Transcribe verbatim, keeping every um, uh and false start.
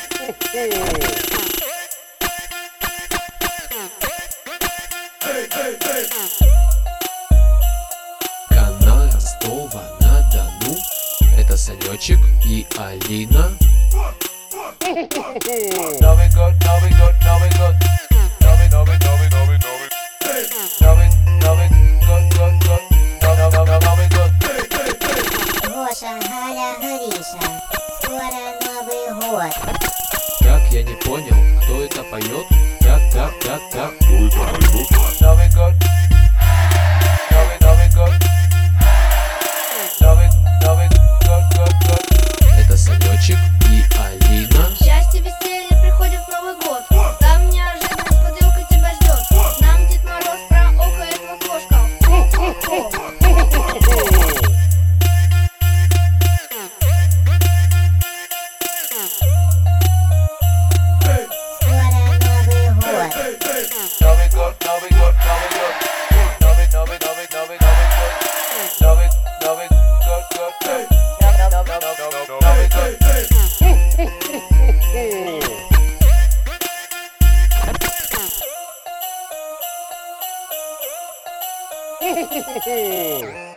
Канал Ростова-на-Дону. Это Санечек и Алина. Новый год, Новый год, Новый год. Новый, новый, новый, новый, новый. Новый, новый год, год, год. Новый, новый, новый год. Гоша, Галя, Гриша, скоро Новый год. Как я не понял, кто это поет? Как, как, как, как? Новый год. Новый, Новый год. Новый, новый год, год, год. Это Санечек и Алина. Счастье, веселье приходит в Новый год. Там неожиданность, поделка тебя ждет. Нам Дед Мороз проохает в окошко. Скоро Новый год. Новый год, Новый год, Новый год. Новый, новый, новый, новый, Новый год. Новый, новый год, год, год. Новый, новый, новый, Новый год.